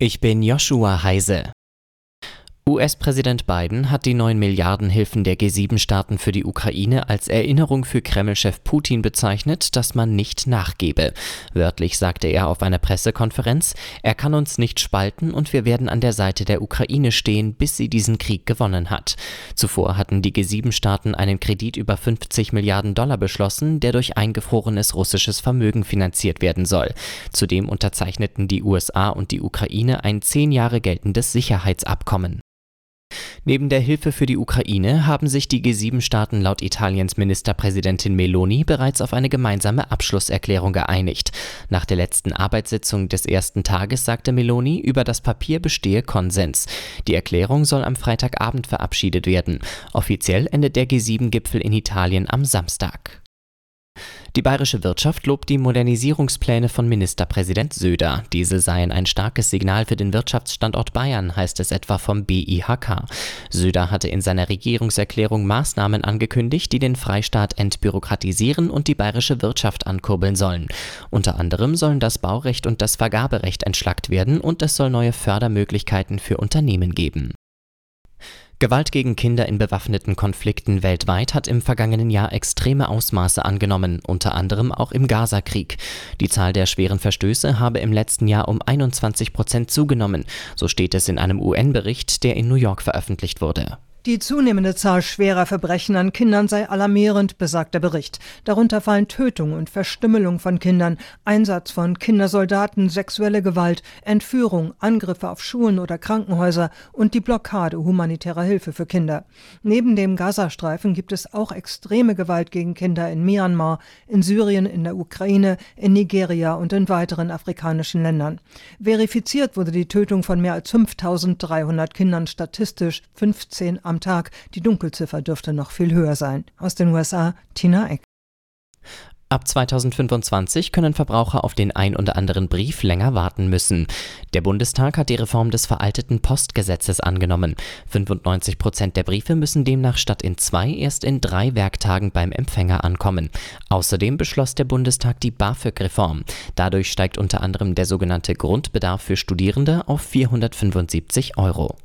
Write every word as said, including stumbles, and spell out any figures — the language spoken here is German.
Ich bin Joshua Heise. U S-Präsident Biden hat die neun Milliarden Hilfen der G sieben Staaten für die Ukraine als Erinnerung für Kreml-Chef Putin bezeichnet, dass man nicht nachgebe. Wörtlich sagte er auf einer Pressekonferenz, er kann uns nicht spalten und wir werden an der Seite der Ukraine stehen, bis sie diesen Krieg gewonnen hat. Zuvor hatten die G sieben Staaten einen Kredit über fünfzig Milliarden Dollar beschlossen, der durch eingefrorenes russisches Vermögen finanziert werden soll. Zudem unterzeichneten die U S A und die Ukraine ein zehn Jahre geltendes Sicherheitsabkommen. Neben der Hilfe für die Ukraine haben sich die G sieben Staaten laut Italiens Ministerpräsidentin Meloni bereits auf eine gemeinsame Abschlusserklärung geeinigt. Nach der letzten Arbeitssitzung des ersten Tages sagte Meloni, über das Papier bestehe Konsens. Die Erklärung soll am Freitagabend verabschiedet werden. Offiziell endet der G sieben Gipfel in Italien am Samstag. Die bayerische Wirtschaft lobt die Modernisierungspläne von Ministerpräsident Söder. Diese seien ein starkes Signal für den Wirtschaftsstandort Bayern, heißt es etwa vom B I H K. Söder hatte in seiner Regierungserklärung Maßnahmen angekündigt, die den Freistaat entbürokratisieren und die bayerische Wirtschaft ankurbeln sollen. Unter anderem sollen das Baurecht und das Vergaberecht entschlackt werden und es soll neue Fördermöglichkeiten für Unternehmen geben. Gewalt gegen Kinder in bewaffneten Konflikten weltweit hat im vergangenen Jahr extreme Ausmaße angenommen, unter anderem auch im Gaza-Krieg. Die Zahl der schweren Verstöße habe im letzten Jahr um einundzwanzig Prozent zugenommen, so steht es in einem U N-Bericht, der in New York veröffentlicht wurde. Die zunehmende Zahl schwerer Verbrechen an Kindern sei alarmierend, besagt der Bericht. Darunter fallen Tötung und Verstümmelung von Kindern, Einsatz von Kindersoldaten, sexuelle Gewalt, Entführung, Angriffe auf Schulen oder Krankenhäuser und die Blockade humanitärer Hilfe für Kinder. Neben dem Gazastreifen gibt es auch extreme Gewalt gegen Kinder in Myanmar, in Syrien, in der Ukraine, in Nigeria und in weiteren afrikanischen Ländern. Verifiziert wurde die Tötung von mehr als fünftausenddreihundert Kindern, statistisch fünfzehn am Tag. Die Dunkelziffer dürfte noch viel höher sein. Aus den U S A, Tina Eck. Ab zweitausendfünfundzwanzig können Verbraucher auf den ein oder anderen Brief länger warten müssen. Der Bundestag hat die Reform des veralteten Postgesetzes angenommen. fünfundneunzig Prozent der Briefe müssen demnach statt in zwei erst in drei Werktagen beim Empfänger ankommen. Außerdem beschloss der Bundestag die BAföG-Reform. Dadurch steigt unter anderem der sogenannte Grundbedarf für Studierende auf vierhundertfünfundsiebzig Euro.